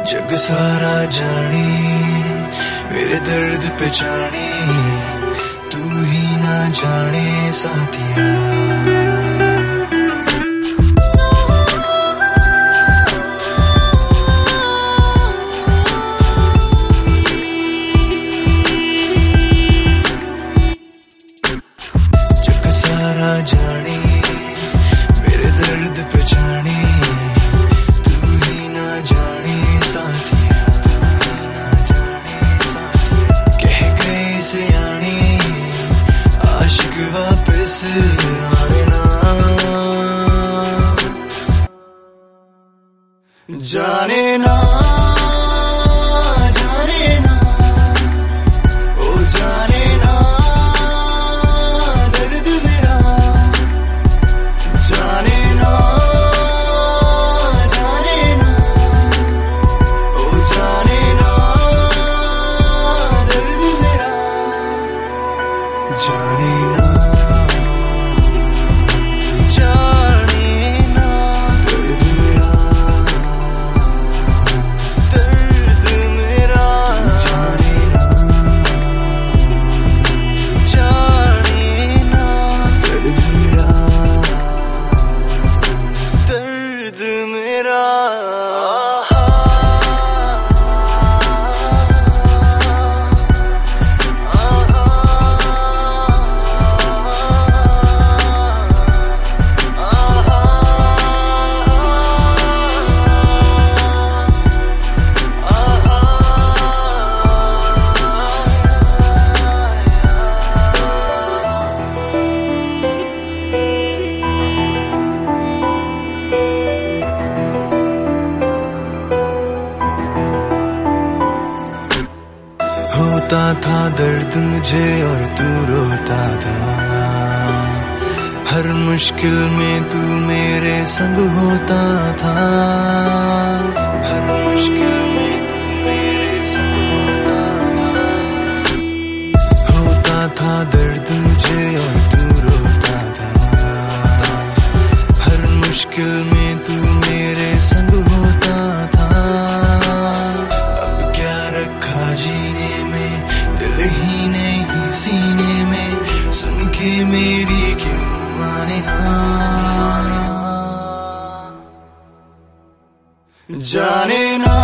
जग सारा जाने मेरे दर्द पे जाने, तू ही ना जाने साथिया। जग सारा जाने मेरे दर्द पे जाने, आशिक वापस आए ना, जाने ना, जाने ना, ओ जाने ना दर्द मेरा, जाने ना, जाने ना, ओ जाने ना दर्द मेरा, जाने ना, जाने ना दर्द मेरा, दर्द मेरा, जाने ना, जाने ना दर्द मेरा, दर्द मेरा। होता था दर्द मुझे और तू रोता था, हर मुश्किल में तू मेरे संग होता था, हर मुश्किल में तू मेरे संग होता था दर्द मुझे और तू रोता था, हर मुश्किल में तू मेरे संग होता था। अब क्या रखा जीने में, दिल ही नहीं सीने में, सुन के मेरी क्यों माने ना, जाने ना,